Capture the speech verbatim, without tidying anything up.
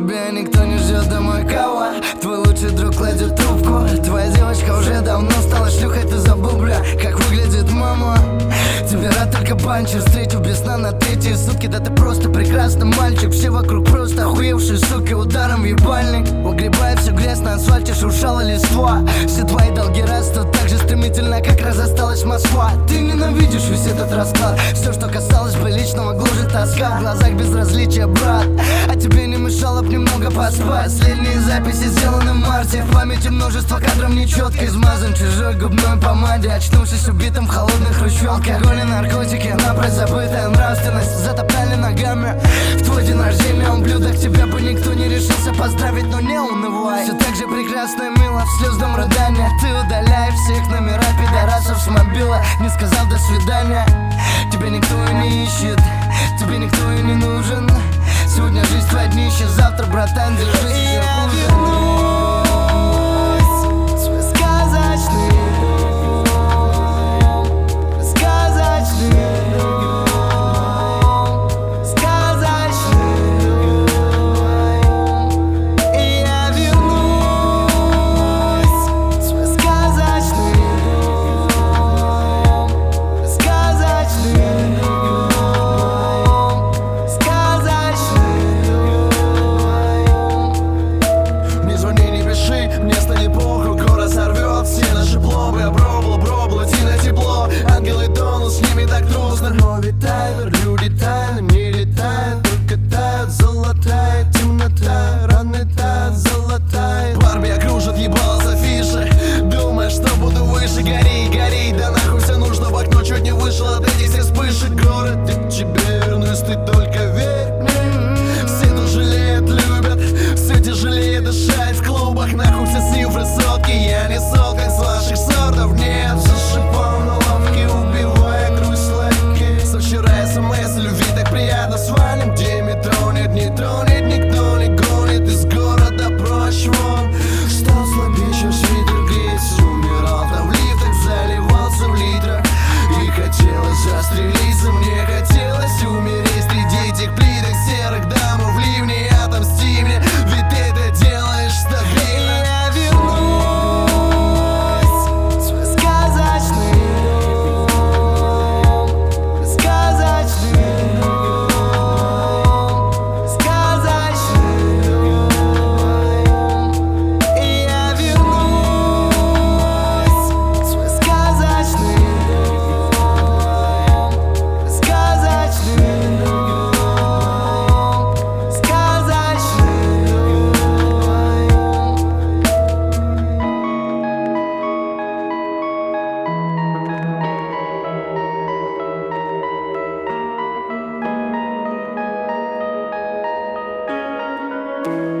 тебя никто не ждет домой, кого? Твой лучший друг кладет трубку. Твоя девочка уже давно стала шлюхой, ты забыл, бля, как выглядит мама. Тебе рад только панчер, встретил без сна на третьи сутки. Да ты просто прекрасный мальчик, все вокруг просто охуевшие суки. Ударом в ебальник, угребая всю грязь на асфальте, шуршала листва. Все твои долги растут так же стремительно, как разосталась Москва. Ты ненавидишь весь этот расклад, все, что касалось бы личного, гложет тоска. В глазах безразличия, брат, а тебе не мешало б немного поспать. Последние записи сделаны в марте, в памяти множество кадров нечетко. Измазан чужой губной помаде, очнувшись убитым в холодной хрущевке. Алкоголь и наркотики, напрочь забытая нравственность, затоптали ногами в твой день рождения. Ублюдок, тебя бы никто не решился поздравить, но не унывай. Все так же прекрасно и мило в слезном рыдании. Ты удаляешь всех номера пидорасов с мобила, не сказав до свидания. Тебя никто и не ищет, тебе никто и не нужен. Сегодня жизнь твоя днище, завтра, братан, держись еще хуже. Новый таймер, люди тайны не летают, только тает золотая темнота, раны тает золотая. Барби окружит ебало за фиши, думаешь, что буду выше, гори, гори. Да нахуй все нужно в окно, чуть не вышел от этих всех вспышек. Город, я тебе вернусь, ты только верь мне. Все тут жалеют, любят, все тяжелее дышать в клубах. Нахуй все цифры, сотки, я не сотка с ваших сортов. Нет, за шипом на лавке убивая грусть. Вчера смс любви так приятно свалим, где метро нет, не тронет, никто не гонит из города прочь вон. Стал слабее, чем свитер греется, умирал там в лифтах, заливался в литрах. И хотелось застрелиться, мне хотелось умереть среди этих плиток серых домов в ливне. Отомсти мне, ведь ты это делаешь стабильно. Я вернусь в свой сказочный Thank